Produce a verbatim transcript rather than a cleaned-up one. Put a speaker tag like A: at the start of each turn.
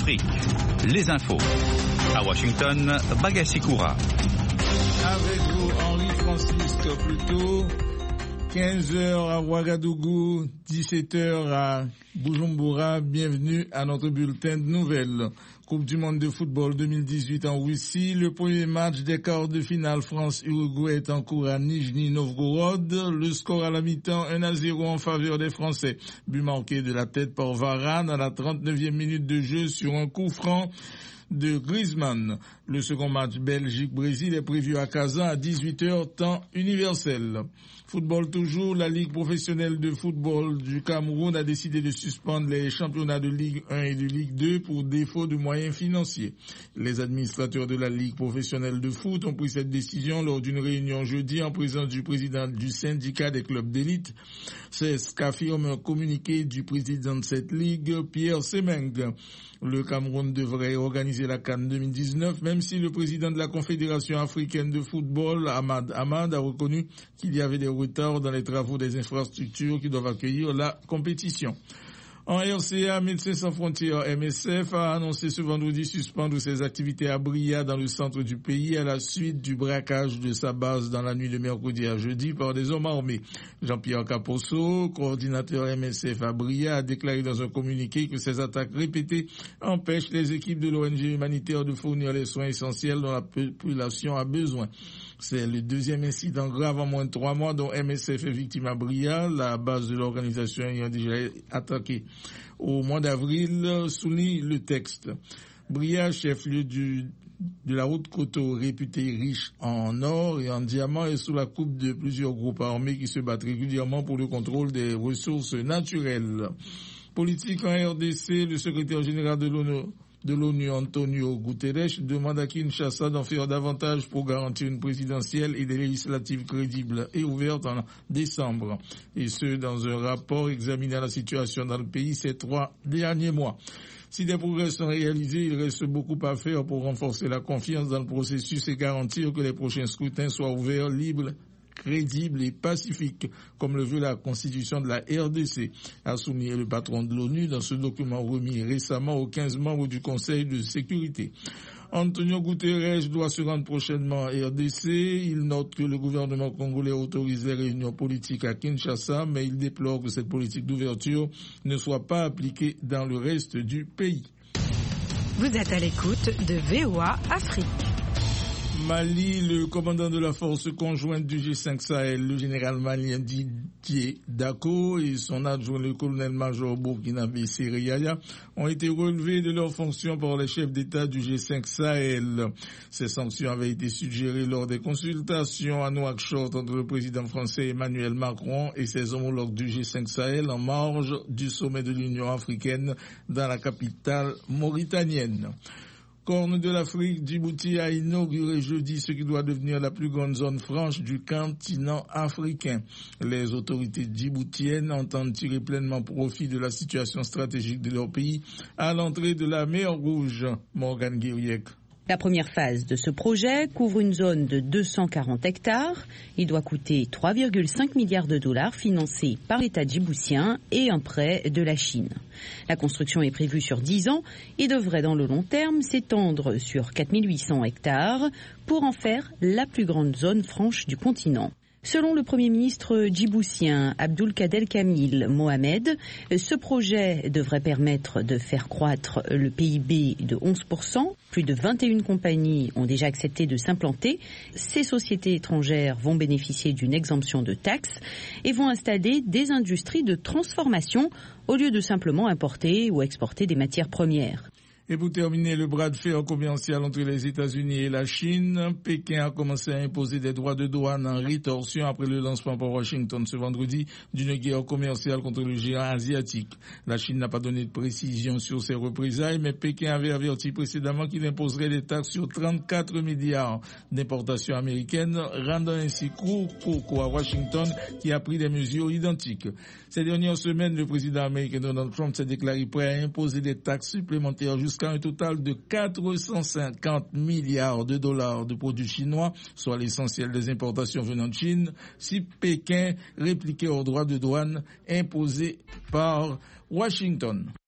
A: Afrique, les infos. À Washington, Bagassi Koura.
B: Avec vous, Henri-Francisque, plutôt quinze heures à Ouagadougou, dix-sept heures à Bujumbura. Bienvenue à notre bulletin de nouvelles. Coupe du monde de football deux mille dix-huit en Russie. Le premier match des quarts de finale France-Uruguay est en cours à Nijni Novgorod. Le score à la mi-temps, un à zéro en faveur des Français. But marqué de la tête par Varane à la trente-neuvième minute de jeu sur un coup franc de Griezmann. Le second match Belgique-Brésil est prévu à Kazan à dix-huit heures temps universel. Football toujours, la Ligue professionnelle de football du Cameroun a décidé de suspendre les championnats de Ligue un et de Ligue deux pour défaut de moyens financiers. Les administrateurs de la Ligue professionnelle de foot ont pris cette décision lors d'une réunion jeudi en présence du président du syndicat des clubs d'élite. C'est ce qu'affirme un communiqué du président de cette ligue, Pierre Semeng. Le Cameroun devrait organiser la CAN deux mille dix-neuf, même si le président de la Confédération africaine de football, Ahmad Ahmad, a reconnu qu'il y avait des retards dans les travaux des infrastructures qui doivent accueillir la compétition. En R C A, Médecins sans frontières M S F a annoncé ce vendredi suspendre ses activités à Bria dans le centre du pays à la suite du braquage de sa base dans la nuit de mercredi à jeudi par des hommes armés. Jean-Pierre Caposso, coordinateur M S F à Bria, a déclaré dans un communiqué que ces attaques répétées empêchent les équipes de l'O N G humanitaire de fournir les soins essentiels dont la population a besoin. C'est le deuxième incident grave en moins de trois mois dont M S F est victime à Bria, la base de l'organisation ayant déjà attaqué au mois d'avril, souligne le texte. Bria, chef-lieu du, de la route Koto, réputée riche en or et en diamants, est sous la coupe de plusieurs groupes armés qui se battent régulièrement pour le contrôle des ressources naturelles. Politique en R D C, le secrétaire général de l'ONU de l'ONU, Antonio Guterres, demande à Kinshasa d'en faire davantage pour garantir une présidentielle et des législatives crédibles et ouvertes en décembre. Et ce, dans un rapport examinant la situation dans le pays ces trois derniers mois. Si des progrès sont réalisés, il reste beaucoup à faire pour renforcer la confiance dans le processus et garantir que les prochains scrutins soient ouverts, libres, crédible et pacifique, comme le veut la constitution de la R D C, a souligné le patron de l'ONU dans ce document remis récemment aux quinze membres du Conseil de sécurité. Antonio Guterres doit se rendre prochainement en R D C. Il note que le gouvernement congolais autorise les réunions politiques à Kinshasa, mais il déplore que cette politique d'ouverture ne soit pas appliquée dans le reste du pays.
C: Vous êtes à l'écoute de V O A Afrique.
B: Mali, le commandant de la force conjointe du G cinq Sahel, le général malien Didier Dako et son adjoint, le colonel-major burkinabé Séré Yaya, ont été relevés de leurs fonctions par les chefs d'État du G cinq Sahel. Ces sanctions avaient été suggérées lors des consultations à Nouakchott entre le président français Emmanuel Macron et ses homologues du G cinq Sahel en marge du sommet de l'Union africaine dans la capitale mauritanienne. Corne de l'Afrique, Djibouti a inauguré jeudi ce qui doit devenir la plus grande zone franche du continent africain. Les autorités djiboutiennes entendent tirer pleinement profit de la situation stratégique de leur pays à l'entrée de la mer Rouge. Morgan Guiriec.
D: La première phase de ce projet couvre une zone de deux cent quarante hectares. Il doit coûter trois virgule cinq milliards de dollars financés par l'État djiboutien et un prêt de la Chine. La construction est prévue sur dix ans et devrait dans le long terme s'étendre sur quatre mille huit cents hectares pour en faire la plus grande zone franche du continent. Selon le Premier ministre djiboutien Abdulkader Kamil Mohamed, ce projet devrait permettre de faire croître le P I B de onze pour cent. Plus de vingt et une compagnies ont déjà accepté de s'implanter. Ces sociétés étrangères vont bénéficier d'une exemption de taxes et vont installer des industries de transformation au lieu de simplement importer ou exporter des matières premières.
B: Et pour terminer, le bras de fer commercial entre les États-Unis et la Chine, Pékin a commencé à imposer des droits de douane en rétorsion après le lancement par Washington ce vendredi d'une guerre commerciale contre le géant asiatique. La Chine n'a pas donné de précision sur ces représailles, mais Pékin avait averti précédemment qu'il imposerait des taxes sur trente-quatre milliards d'importations américaines, rendant ainsi court court à Washington qui a pris des mesures identiques. Ces dernières semaines, le président américain Donald Trump s'est déclaré prêt à imposer des taxes supplémentaires jusqu'à jusqu'à un total de quatre cent cinquante milliards de dollars de produits chinois, soit l'essentiel des importations venant de Chine, si Pékin répliquait aux droits de douane imposés par Washington.